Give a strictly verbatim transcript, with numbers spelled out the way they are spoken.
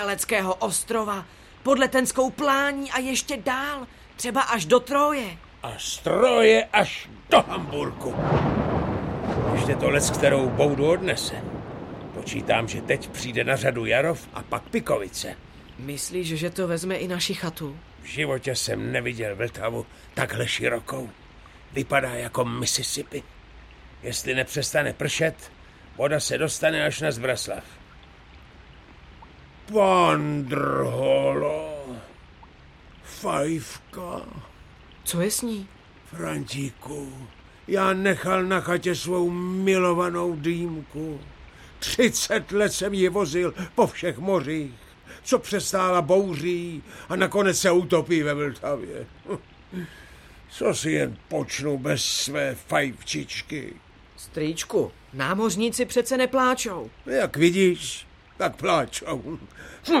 Leckého ostrova, pod Letenskou plání a ještě dál, třeba až do Troje. A z Troje až do Hamburku. Ještě to Lec, kterou boudu odnese. Počítám, že teď přijde na řadu Jarov a pak Pikovice. Myslíš, že to vezme i naši chatu? V životě jsem neviděl Vltavu takhle širokou. Vypadá jako Mississippi. Jestli nepřestane pršet, voda se dostane až na Zbraslav. Pan Drholo, fajfka. Co je s ní? Frantíku, já nechal na chatě svou milovanou dýmku. Třicet let jsem ji vozil po všech mořích, co přestála bouří a nakonec se utopí ve Vltavě. Co si jen počnu bez své fajfčičky? Strýčku, námořníci přece nepláčou. Jak vidíš, tak pláčou.